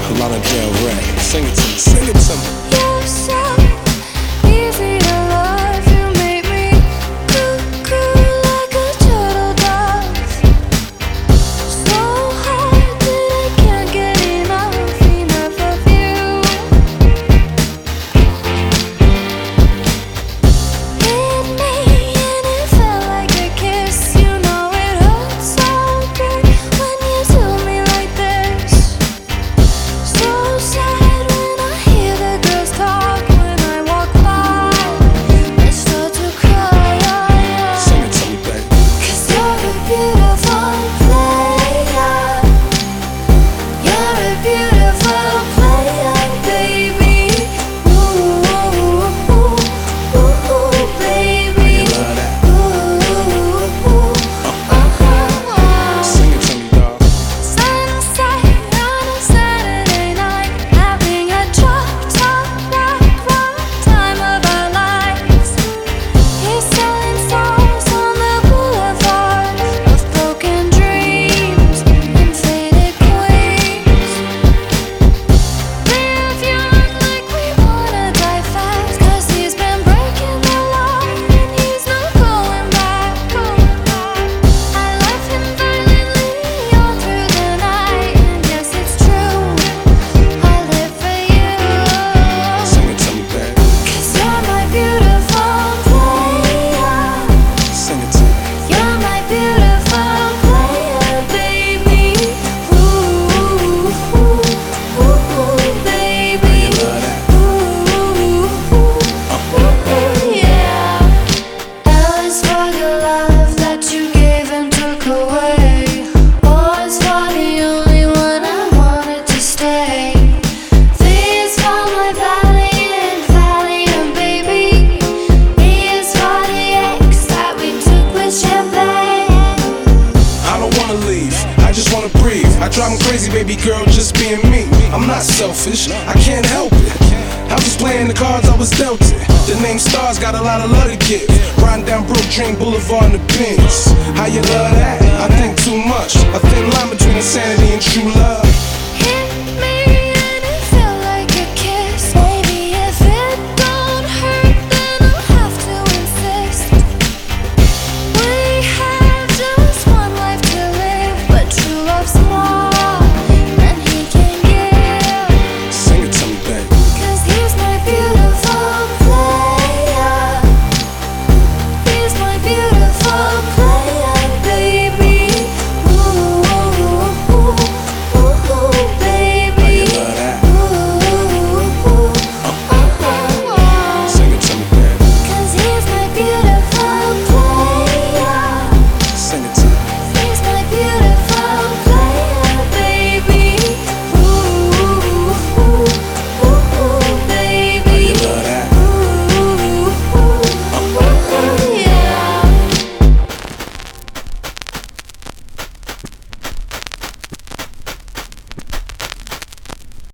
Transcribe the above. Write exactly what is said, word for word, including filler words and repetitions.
Lana Del Rey. Sing it to me, sing it to me. You're so easy to love. You make me cuckoo like a turtle does. So hard that I can't get enough, enough of you. Hit me and it felt like a kiss. You know it hurt so good when you do me like this. So sad when I hear the girls talk. When I walk by, I start to cry. Sing it to me, baby. 'Cause you're a beautiful player. You're a beautiful player, baby. Ooh, ooh, ooh, ooh, baby. You love that? Ooh, uh-huh. Sing it to me, dog. Sunset on a Saturday night, having a chop, top, rock, rock time of our lives. He's selling songs on the boulevard of broken dreams and faded queens. Live young like we wanna die fast, 'cause he's been breaking the law and he's not going back, going back. I love him violently all through the night, and yes, it's true, I live for you. Sing it to me, baby. 'Cause you're my beautiful player. Sing it to me. You're my beautiful player, baby. Ooh, ooh, ooh, ooh, baby. You love that? Ooh, ooh, ooh, yeah. As for the love that you gave and took away, was for the only one I wanted to stay. This for my valiant, valiant baby. Here's for the ex that we took with champagne. I don't wanna leave, I just wanna breathe. I drive me crazy, baby girl, just being me. I'm not selfish, I can't help it. I was just playing the cards I was dealt it. The name Stars got a lot of love to give. Riding down Brook Dream Boulevard in the Benz. How you love that? I think too much. A thin line between insanity and true love.